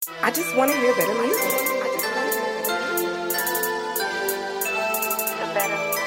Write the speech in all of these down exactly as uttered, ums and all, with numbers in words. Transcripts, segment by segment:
I just want to hear better music. I just want to hear better music.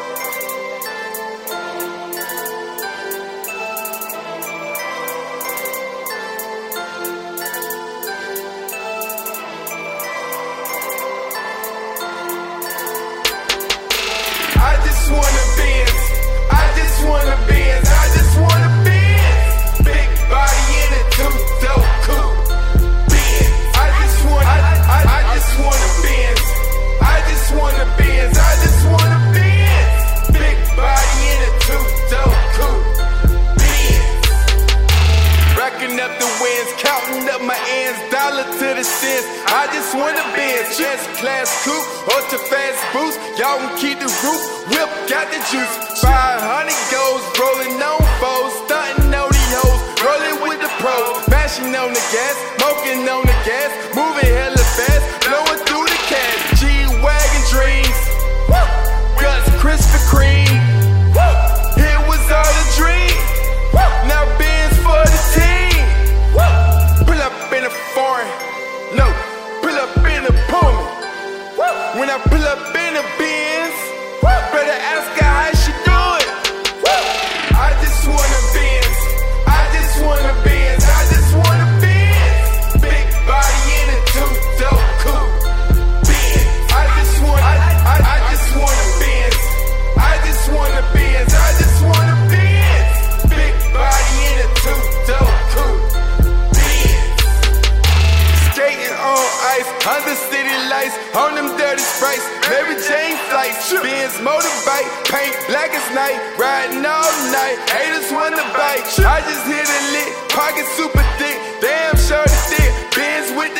I just wanna Benz. I just wanna Benz. I just wanna Benz. Big body in a two-door coupe. Benz. I just wanna. I, I, I just wanna Benz. I just wanna Benz. I just wanna Benz. Big body in a two-door coupe. Benz. Racking up the wins, counting up my ends, dollar to the cents. I just wanna Benz. Chance class coupe, ultra fast boost. Y'all can keep the roof. Whip got the juice, five hundred goes, rolling on foes, stunting on these hoes, rolling with the pros, mashing on the gas, smoking on the gas, moving hella fast, blowing through the cash, G-Wagon dreams, guts Krispy Kreme, it was all a dream, now Benz for the team, pull up in a foreign, no, pull up in a Pullman, when I pull up in a Benz, better ask her how she do it. I just wanna Benz. I just wanna Benz. I just wanna Benz. Big body in a two-door coupe. Benz. I just wanna. I, I, I just wanna Benz. I just wanna Benz. I just wanna Benz. Big body in a two-door coupe. Benz. Skating on ice, under city lights, on them dirty sprites. Mary Jane flights, Benz motorbike, paint black as night, riding all night. Haters wanna bite. I just hit a lick, pocket super thick, damn sure the thick. Benz with